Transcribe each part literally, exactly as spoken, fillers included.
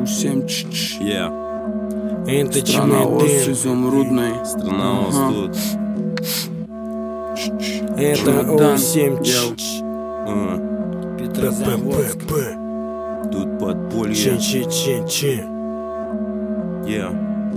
семь ч Yeah. Страна ос изумрудной. Страна ос тут. Это о семь Петрозаводск. Тут подполье. Че-че-че-че. Yeah.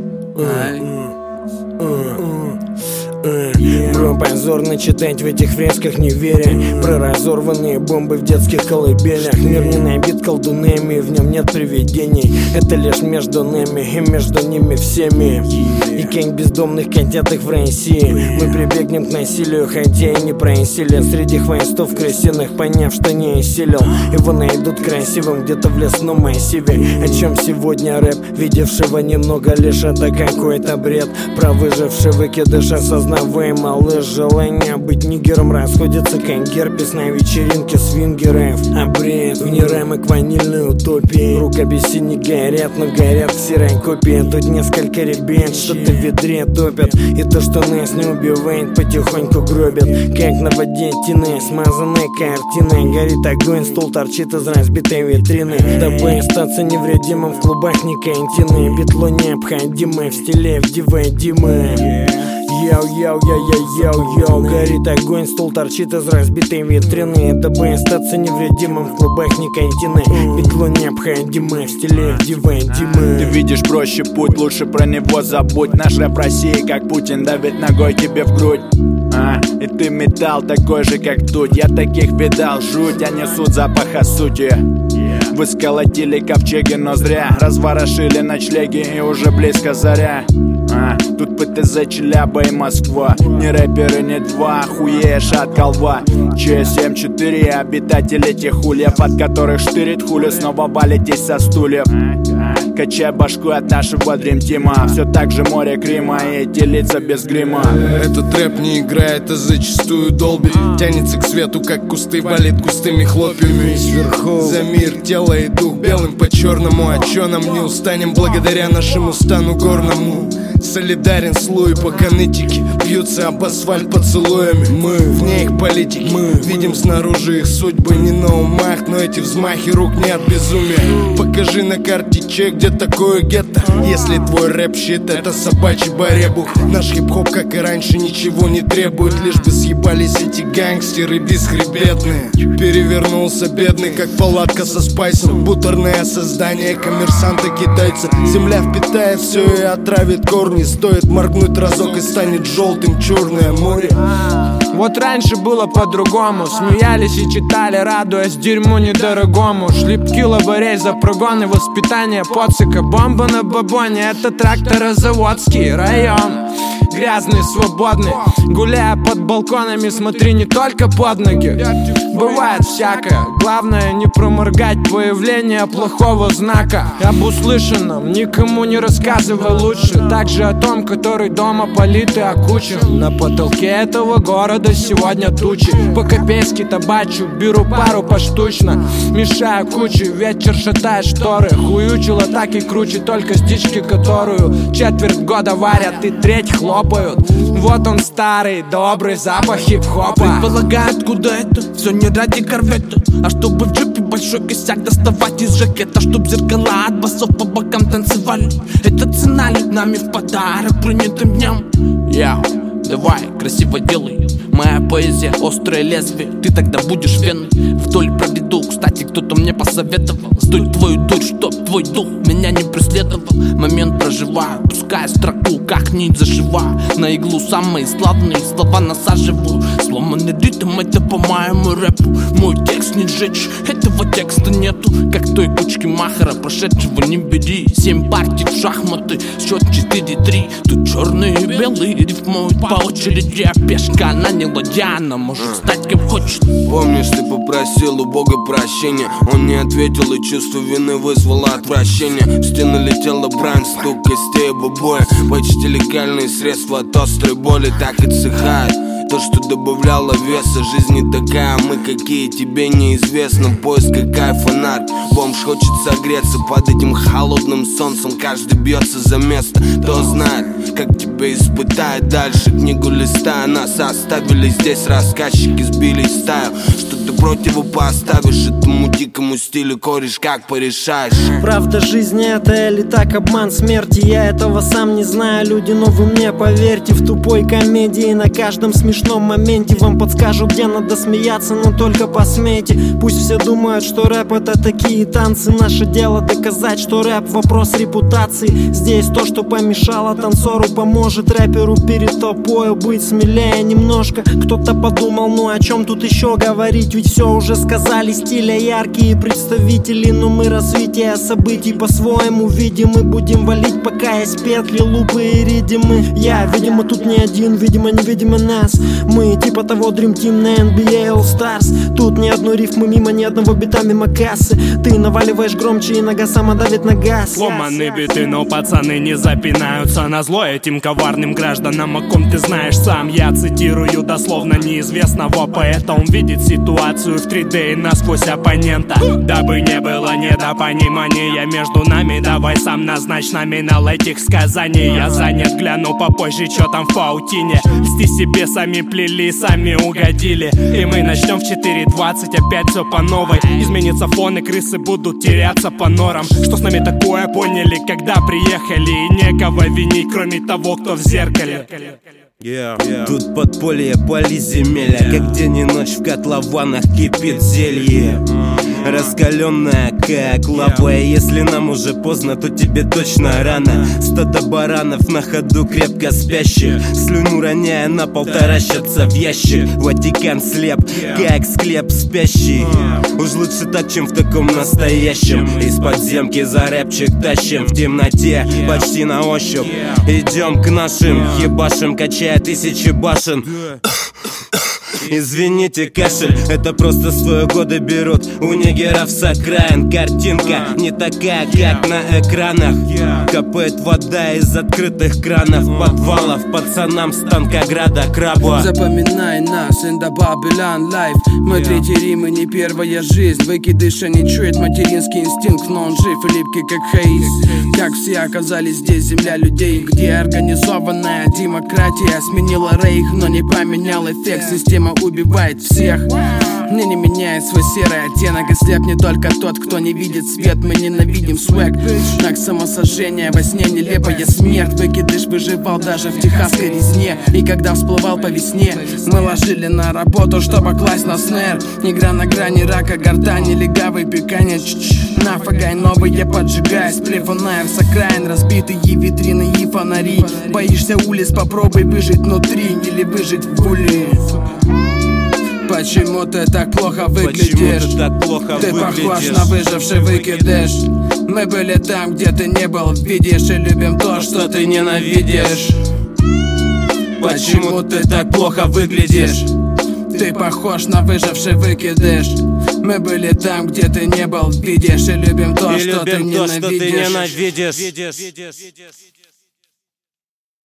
Бро, позорно читать в этих фресках, не веря. Про разорванные бомбы в детских колыбелях. Мир не набит колдунами, в нем нет привидений. Это лишь между нами и между ними всеми. И как бездомных котяток в России мы прибегнем к насилию, хотя и не происили. Среди хвостов крысиных, поняв, что не осилил, его найдут красивым где-то в лесном массиве. О чем сегодня рэп, видевшего немного лишь это какой-то бред. Про выживший выкидыш осознаваемо ложь. Желание быть нигером расходится как герпес на вечеринке свингеров. А бред вне рамок ванильной утопии. Рукописи не горят, но горят в серой копии. Тут несколько ребят что-то в ведре топят. И то, что нас не убивает, потихоньку гробят. Как на воде тины, смазанная картиной. Горит огонь, стул торчит из разбитой витрины. Дабы остаться невредимым в клубах никотины. Битло необходимое в стиле в дивайдимое. Йоу-йоу-йоу-йоу-йоу. Горит огонь, стул торчит из разбитой витрины. Дабы остаться невредимым в клубах никотины. Битло необходимое в стиле дивайдимое. Ты видишь проще путь, лучше про него забудь. Наш рэп России, как Путин, давит ногой тебе в грудь. А, и ты металл такой же, как тут. Я таких видал, жуть, а несут запаха сути. Вы сколотили ковчеги, но зря. Разворошили ночлеги, и уже близко заря. А, тут ПТЗ, Челяба и Москва. Не рэперы, не два, охуеешь от колва. Че семь четыре, обитатели тех ульев, от которых штырит хули, снова валитесь со стульев. Качай башку от нашего дримтима. Все так же море Крима и эти лица без грима. Этот рэп не играет, а зачастую долбит. Тянется к свету, как кусты, валит густыми хлопьями. Сверху за мир, тело и дух, белым по черному. А чё нам не устанем благодаря нашему стану горному? Солидарен слой, пока нытики бьются об асфальт поцелуями. Мы вне их политики, мы видим снаружи их судьбы. Не на умах, но эти взмахи рук не от безумия. Покажи на карте чек, где такое гетто. Если твой рэп щит, это собачий баребух. Наш хип-хоп, как и раньше, ничего не требует. Лишь бы съебались эти гангстеры бесхребетные. Перевернулся бедный, как палатка со спайсом. Бутерное создание коммерсанта китайца. Земля впитает все и отравит корни. Стоит моргнуть разок и станет желтым черное море. Вот раньше было по-другому. Смеялись и читали, радуясь дерьму недорогому. Шлепки лаборей за прогоны, воспитание поцика. Бомба на бабоне, это тракторозаводский район. Грязный, свободный, гуляя под балконами, смотри не только под ноги. Бывает всякое, главное не проморгать появление плохого знака. Об услышанном никому не рассказывай лучше. Также о том, который дома политый окучен. На потолке этого города сегодня тучи. По-копейски табачу, беру пару поштучно. Мешаю кучу, вечер шатает шторы. Хуючила так и круче, только стички, которую четверть года варят и треть хлопают. Вот он старый, добрый запах хип-хопа. Предполагает, куда это? Все не ради корвета, а чтобы в джипе большой косяк доставать из жакета. Чтоб зеркала от басов по бокам танцевали. Это цена ли нами в подарок принятым дням? Яу, давай, красиво делай. Моя поэзия, острое лезвие. Ты тогда будешь веной. Вдоль проведу, кстати, кто-то мне посоветовал. Сдуль твою дурь, чтоб твой дух меня не преследовал. Момент проживаю, пускай строку как нить зажива. На иглу самые славные слова насаживаю. Сломанный ритм, это по моему рэпу. Мой текст не сжечь, этого текста нету. Как той кучки махера, прошедшего не бери. Семь партий в шахматы, счет четыре три. Тут черные и белые рифмуют по очереди. А пешка, она не ладьяна, может стать кем хочет. Помнишь, ты попросил у Бога прощения. Он не ответил, и чувство вины вызвало отвращение. В стену летела брань, стук костей об обои. Почти легальные средства от острой боли так и цехают. То, что добавляло веса, жизнь не такая, мы какие, тебе неизвестно. В поисках кайфа нарк, бомж хочет согреться под этим холодным солнцем. Каждый бьется за место, кто знает, как тебя испытает дальше. Книгу листая, нас оставили здесь, рассказчики сбили стаю. Что ты противопоставишь этому дикому стилю, кореш, как порешаешь? Правда жизни это или так обман смерти? Я этого сам не знаю, люди, но вы мне поверьте. В тупой комедии на каждом смешном моменте вам подскажут, где надо смеяться, но только посмейте. Пусть все думают, что рэп это такие танцы. Наше дело доказать, что рэп вопрос репутации. Здесь то, что помешало танцору, поможет рэперу перед толпою быть смелее немножко. Кто-то подумал, ну о чем тут еще говорить? Ведь все уже сказали, стиля яркие представители. Но мы развитие событий по-своему видим. Мы будем валить, пока есть петли, лупы и ридимы. Я, видимо, тут не один, видимо, невидимо нас. Мы типа того Dream Team на эн би эй All Stars. Тут ни одной рифмы мимо, ни одного бита мимо кассы. Ты наваливаешь громче, и нога сама давит на газ. Сломаны биты, но пацаны не запинаются на зло этим коварным гражданам, о ком ты знаешь сам. Я цитирую дословно неизвестного поэта. Он видит ситуацию в три дэ и насквозь оппонента. Дабы не было недопонимания между нами, давай сам назначь номинал этих сказаний. Я занят, гляну попозже, чё там в паутине. Льсти себе сами плели, сами угодили. И мы начнем в четыре двадцать, опять все по новой. Изменится фон и крысы будут теряться по норам. Что с нами такое, поняли, когда приехали. И некого винить, кроме того, кто в зеркале. Yeah, yeah. Тут подполье, поли земелья, yeah. Как день и ночь в котлованах кипит зелье, mm-hmm. Раскаленная как лава, yeah. Если нам уже поздно, то тебе точно рано. Стадо баранов на ходу крепко спящих, yeah. Слюну роняя на пол таращатся в ящик. Ватикан слеп, yeah. Как склеп спящий, yeah. Уж лучше так, чем в таком настоящем. Из подземки за рэпчик тащим в темноте, yeah. Почти на ощупь, yeah. Идем к нашим, yeah. Ебашим, качая тысячи башен. Извините, кашель, это просто свои годы берут у нигеров с окраин. Картинка не такая, как на экранах. Капает вода из открытых кранов, подвалов пацанам с Танкограда Крабуа. Запоминай нас, in the Babylon life. Мы третий Рим и не первая жизнь. Выкидыша не чует материнский инстинкт, но он жив и липкий как хаис. Как все оказались здесь, земля людей, где организованная демократия сменила рейх, но не поменял эффект. Система убивает всех. Мне не меняет свой серый оттенок, и слепнет только тот, кто не видит свет. Мы ненавидим свек, знак самосожжения, во сне нелепая смерть. Выкидыш выживал даже в техасской резне. И когда всплывал по весне, мы ложили на работу, чтобы класть на снэр. Игра на грани рака, гортани, легавый пиканье. Нафагай новые поджигая, сплеванаем с окраин, разбитые витрины и фонари. Боишься улиц, попробуй выжить внутри или выжить в уле. Почему ты так плохо выглядишь? Ты, так плохо ты выглядишь? Похож на выживший выкидыш. Мы были там, где ты не был, видишь, и любим то, что ты ненавидишь. Почему ты так плохо выглядишь? Ты похож на выживший выкидыш. Мы были там, где ты не был, видишь, и любим то, и что любим ты то, что ты ненавидишь. ненавидишь.